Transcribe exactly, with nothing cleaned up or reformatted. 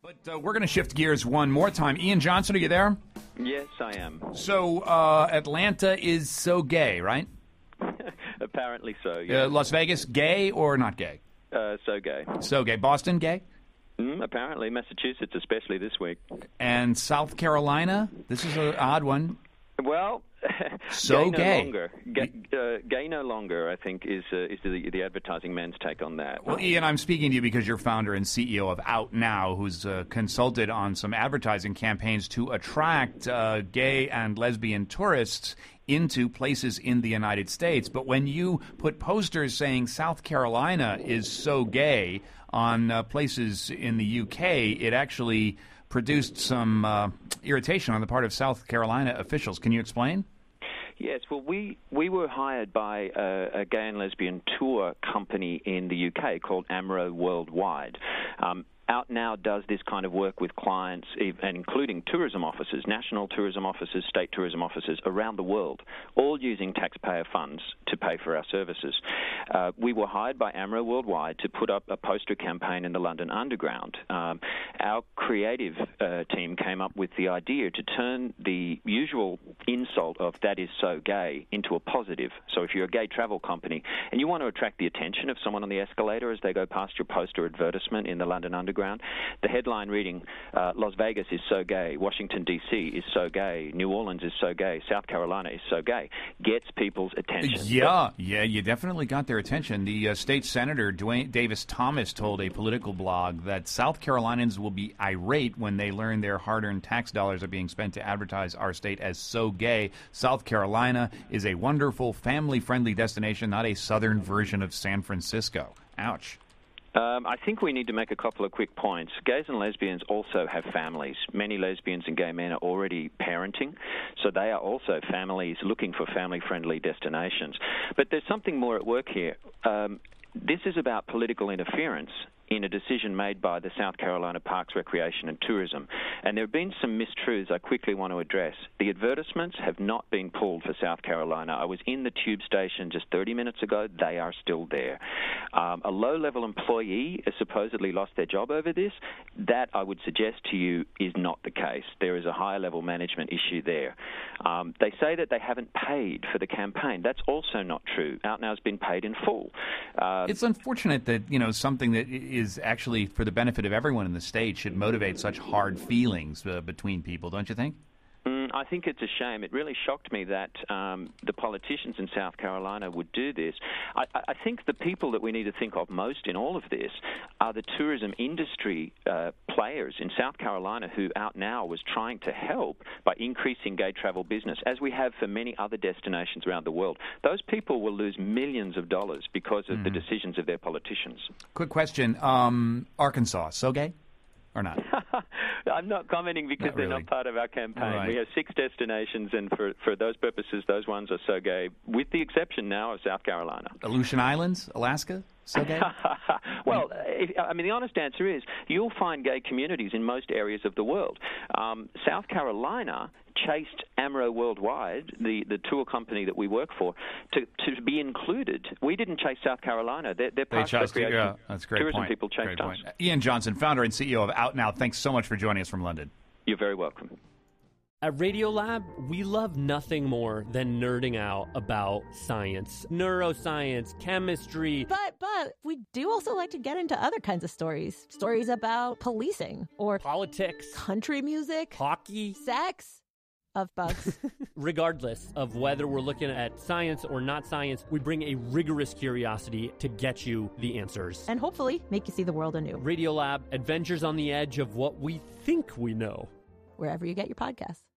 But uh, we're going to shift gears one more time. Ian Johnson, are you there? Yes, I am. So uh, Atlanta is so gay, right? Apparently so, yeah. Uh, Las Vegas, gay or not gay? Uh, so gay. So gay. Boston, gay? Mm, apparently. Massachusetts, especially this week. And South Carolina? This is an odd one. Well, so gay. gay. No longer. Gay, uh, gay no longer, I think, is uh, is the, the advertising man's take on that. Well, Ian, I'm speaking to you because you're founder and C E O of Out Now, who's uh, consulted on some advertising campaigns to attract uh, gay and lesbian tourists into places in the United States. But when you put posters saying South Carolina is so gay on uh, places in the U K, it actually produced some uh, irritation on the part of South Carolina officials. Can you explain? Yes, well, we, we were hired by a, a gay and lesbian tour company in the U K called Amro Worldwide. Um, Out Now does this kind of work with clients, and including tourism officers, national tourism officers, state tourism officers around the world, all using taxpayer funds to pay for our services. Uh, we were hired by Amro Worldwide to put up a poster campaign in the London Underground. Um, our creative uh, team came up with the idea to turn the usual insult of "that is so gay" into a positive. So if you're a gay travel company and you want to attract the attention of someone on the escalator as they go past your poster advertisement in the London Underground, the headline reading, uh, Las Vegas is so gay, Washington, D C is so gay, New Orleans is so gay, South Carolina is so gay, gets people's attention. Yeah, yeah, you definitely got their attention. The uh, state senator, Dwayne Davis Thomas, told a political blog that South Carolinians will be irate when they learn their hard-earned tax dollars are being spent to advertise our state as so gay. South Carolina is a wonderful, family-friendly destination, not a southern version of San Francisco. Ouch. Um, I think we need to make a couple of quick points. Gays and lesbians also have families. Many lesbians and gay men are already parenting, so they are also families looking for family-friendly destinations. But there's something more at work here. Um, this is about political interference in a decision made by the South Carolina Parks, Recreation and Tourism. And there have been some mistruths I quickly want to address. The advertisements have not been pulled for South Carolina. I was in the tube station just thirty minutes ago. They are still there. Um, a low-level employee has supposedly lost their job over this. That, I would suggest to you, is not the case. There is a higher-level management issue there. Um, they say that they haven't paid for the campaign. That's also not true. Out Now has been paid in full. Uh, it's unfortunate that, you know, something that is actually for the benefit of everyone in the state should motivate such hard feelings uh, between people, don't you think? Mm, I think it's a shame. It really shocked me that um, the politicians in South Carolina would do this. I, I think the people that we need to think of most in all of this are the tourism industry uh, players in South Carolina who Out Now was trying to help by increasing gay travel business, as we have for many other destinations around the world. Those people will lose millions of dollars because of mm. the decisions of their politicians. Quick question. Um, Arkansas, so gay? Or not? I'm not commenting because not they're really. not part of our campaign. Right. We have six destinations, and for, for those purposes, those ones are so gay, with the exception now of South Carolina. Aleutian Islands, Alaska, so gay? Well, if, I mean, the honest answer is you'll find gay communities in most areas of the world. Um, South Carolina chased Amro Worldwide, the, the tour company that we work for, to, to be included. We didn't chase South Carolina. They're, they're they chased recreation. Yeah, that's a great Tourism point. people chased great us. Point. Ian Johnson, founder and C E O of Out Now, thanks so much for joining us from London. You're very welcome. At Radiolab, we love nothing more than nerding out about science, neuroscience, chemistry. But, but, we do also like to get into other kinds of stories. Stories about policing or politics, country music, hockey, sex, of bugs. Regardless of whether we're looking at science or not science, we bring a rigorous curiosity to get you the answers. And hopefully make you see the world anew. Radiolab, adventures on the edge of what we think we know. Wherever you get your podcasts.